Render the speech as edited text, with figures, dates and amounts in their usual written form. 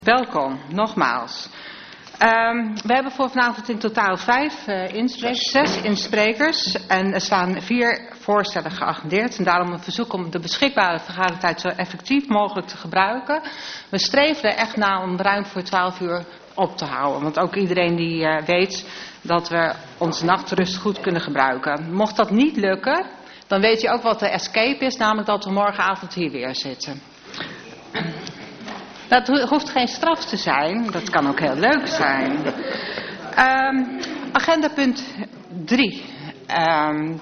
Welkom, nogmaals. We hebben voor vanavond in totaal 6 insprekers en er staan 4 voorstellen geagendeerd. En daarom een verzoek om de beschikbare vergadertijd zo effectief mogelijk te gebruiken. We streven er echt naar om ruim voor 12 uur op te houden. Want ook iedereen die weet dat we onze nachtrust goed kunnen gebruiken. Mocht dat niet lukken, dan weet je ook wat de escape is, namelijk dat we morgenavond hier weer zitten. Dat hoeft geen straf te zijn. Dat kan ook heel leuk zijn. Agenda punt 3.